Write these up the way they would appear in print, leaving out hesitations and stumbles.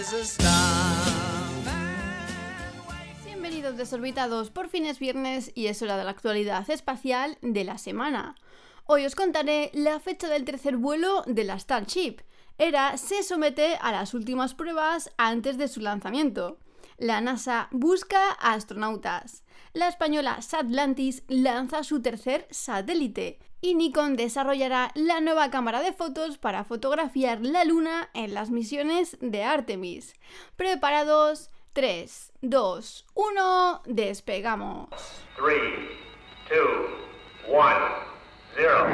as a star. Bienvenidos desorbitados, por fin es viernes y es hora de la actualidad espacial de la semana. Hoy os contaré la fecha del tercer vuelo de la Starship. ERA se somete a las últimas pruebas antes de su lanzamiento. La NASA busca astronautas. La española Satlantis lanza su tercer satélite. Y Nikon desarrollará la nueva cámara de fotos para fotografiar la Luna en las misiones de Artemis. ¿Preparados? 3, 2, 1, despegamos. 3, 2, 1, 0.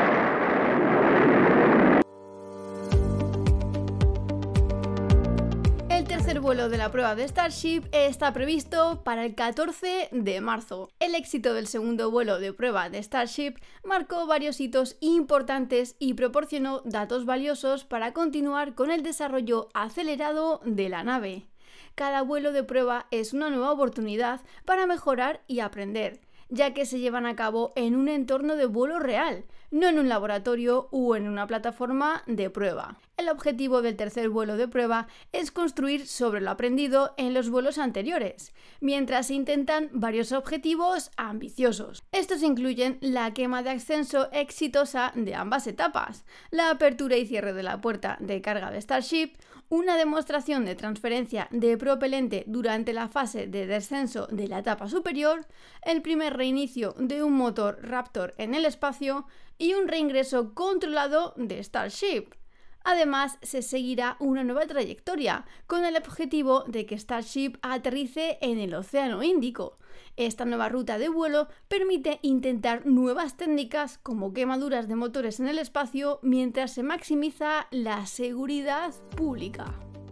El tercer vuelo de la prueba de Starship está previsto para el 14 de marzo. El éxito del segundo vuelo de prueba de Starship marcó varios hitos importantes y proporcionó datos valiosos para continuar con el desarrollo acelerado de la nave. Cada vuelo de prueba es una nueva oportunidad para mejorar y aprender, ya que se llevan a cabo en un entorno de vuelo real, no en un laboratorio o en una plataforma de prueba. El objetivo del tercer vuelo de prueba es construir sobre lo aprendido en los vuelos anteriores, mientras se intentan varios objetivos ambiciosos. Estos incluyen la quema de ascenso exitosa de ambas etapas, la apertura y cierre de la puerta de carga de Starship, una demostración de transferencia de propelente durante la fase de descenso de la etapa superior, el primer reinicio de un motor Raptor en el espacio y un reingreso controlado de Starship. Además, se seguirá una nueva trayectoria, con el objetivo de que Starship aterrice en el Océano Índico. Esta nueva ruta de vuelo permite intentar nuevas técnicas como quemaduras de motores en el espacio mientras se maximiza la seguridad pública.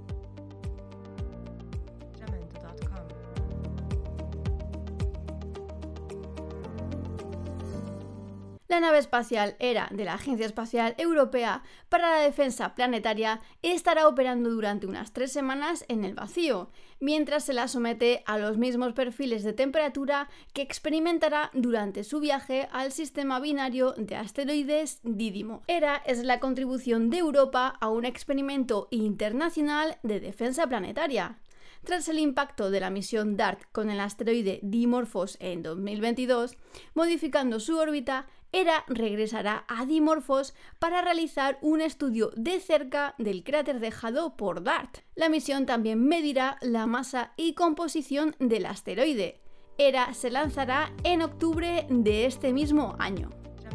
La nave espacial ERA de la Agencia Espacial Europea para la Defensa Planetaria estará operando durante unas 3 semanas en el vacío, mientras se la somete a los mismos perfiles de temperatura que experimentará durante su viaje al sistema binario de asteroides Dídimo. ERA es la contribución de Europa a un experimento internacional de defensa planetaria. Tras el impacto de la misión DART con el asteroide Dimorphos en 2022, modificando su órbita, ERA regresará a Dimorphos para realizar un estudio de cerca del cráter dejado por DART. La misión también medirá la masa y composición del asteroide. ERA se lanzará en octubre de este mismo año.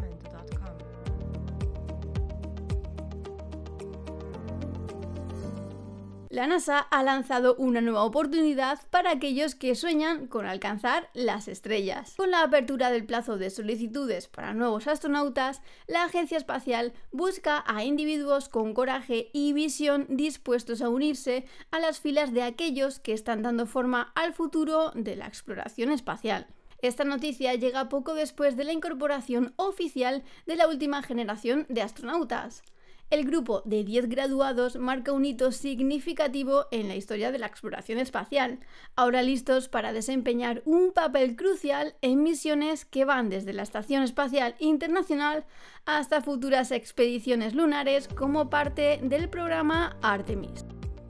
La NASA ha lanzado una nueva oportunidad para aquellos que sueñan con alcanzar las estrellas. Con la apertura del plazo de solicitudes para nuevos astronautas, la agencia espacial busca a individuos con coraje y visión dispuestos a unirse a las filas de aquellos que están dando forma al futuro de la exploración espacial. Esta noticia llega poco después de la incorporación oficial de la última generación de astronautas. El grupo de 10 graduados marca un hito significativo en la historia de la exploración espacial, ahora listos para desempeñar un papel crucial en misiones que van desde la Estación Espacial Internacional hasta futuras expediciones lunares como parte del programa Artemis.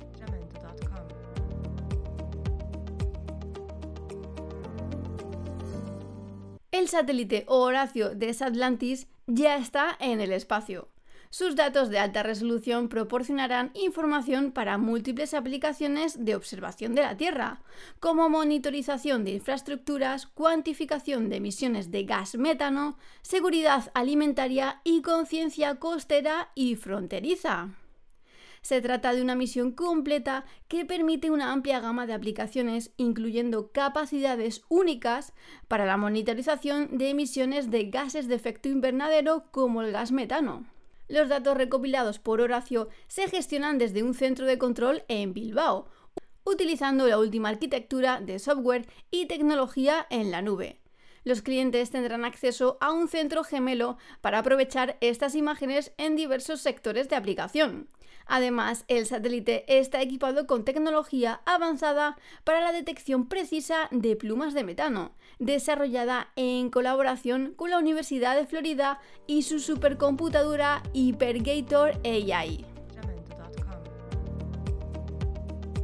El satélite Horacio de Satlantis ya está en el espacio. Sus datos de alta resolución proporcionarán información para múltiples aplicaciones de observación de la Tierra, como monitorización de infraestructuras, cuantificación de emisiones de gas metano, seguridad alimentaria y conciencia costera y fronteriza. Se trata de una misión completa que permite una amplia gama de aplicaciones, incluyendo capacidades únicas para la monitorización de emisiones de gases de efecto invernadero como el gas metano. Los datos recopilados por Horacio se gestionan desde un centro de control en Bilbao, utilizando la última arquitectura de software y tecnología en la nube. Los clientes tendrán acceso a un centro gemelo para aprovechar estas imágenes en diversos sectores de aplicación. Además, el satélite está equipado con tecnología avanzada para la detección precisa de plumas de metano, desarrollada en colaboración con la Universidad de Florida y su supercomputadora HyperGator AI.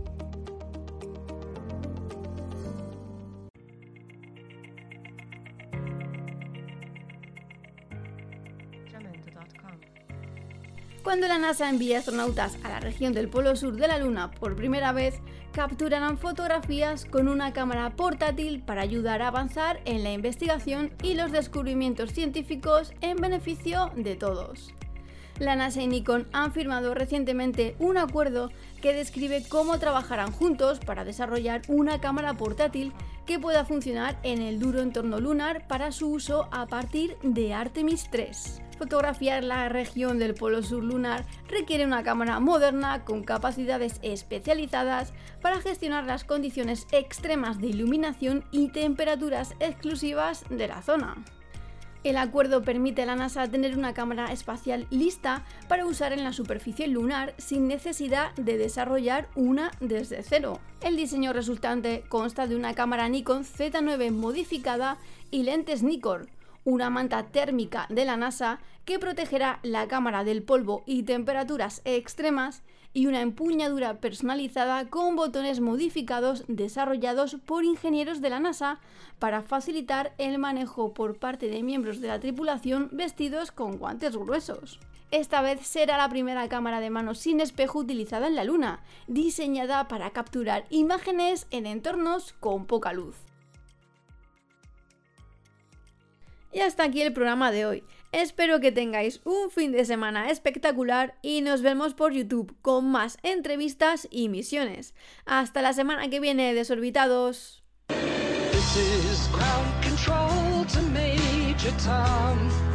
Cuando la NASA envía astronautas a la región del Polo Sur de la Luna por primera vez, capturarán fotografías con una cámara portátil para ayudar a avanzar en la investigación y los descubrimientos científicos en beneficio de todos. La NASA y Nikon han firmado recientemente un acuerdo que describe cómo trabajarán juntos para desarrollar una cámara portátil que pueda funcionar en el duro entorno lunar para su uso a partir de Artemis 3. Fotografiar la región del Polo Sur lunar requiere una cámara moderna con capacidades especializadas para gestionar las condiciones extremas de iluminación y temperaturas exclusivas de la zona. El acuerdo permite a la NASA tener una cámara espacial lista para usar en la superficie lunar sin necesidad de desarrollar una desde cero. El diseño resultante consta de una cámara Nikon Z9 modificada y lentes Nikkor, una manta térmica de la NASA que protegerá la cámara del polvo y temperaturas extremas y una empuñadura personalizada con botones modificados desarrollados por ingenieros de la NASA para facilitar el manejo por parte de miembros de la tripulación vestidos con guantes gruesos. Esta vez será la primera cámara de mano sin espejo utilizada en la Luna, diseñada para capturar imágenes en entornos con poca luz. Y hasta aquí el programa de hoy. Espero que tengáis un fin de semana espectacular y nos vemos por YouTube con más entrevistas y misiones. Hasta la semana que viene, desorbitados. This is ground control to Major Tom.